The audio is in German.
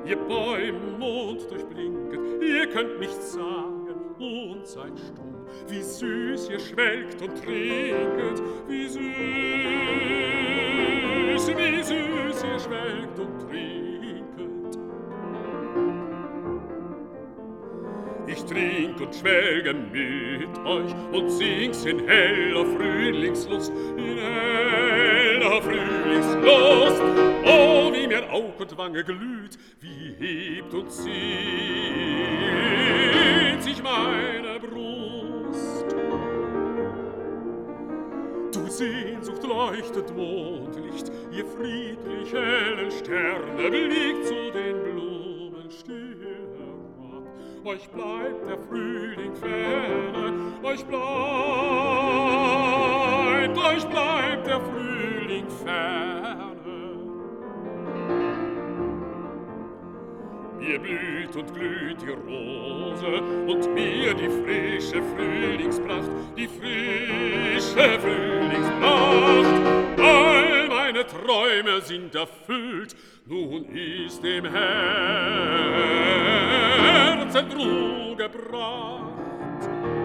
Ihr Bäume Mond durchblinket, ihr könnt nichts sagen und seid stumm. Wie süß ihr schwelgt und trinket, wie süß ihr schwelgt und trinket. Ich trink und schwelge mit euch und sing's in heller Frühlingslust, in heller Frühlingslust. Oh, wie mir Aug und Wange glüht, wie hebt und zieht sich meine Brust. Du Sehnsucht leuchtet Mondlicht, ihr friedlich hellen Sterne, blickt zu den Blumen still herab. Euch bleibt der Frühling ferne, euch bleibt der Frühling ferne. Mir blüht und glüht die Rose und mir die frische Frühlingspracht, die frische Frühlingspracht. All meine Träume sind erfüllt, nun ist dem Herzen Ruhe gebracht.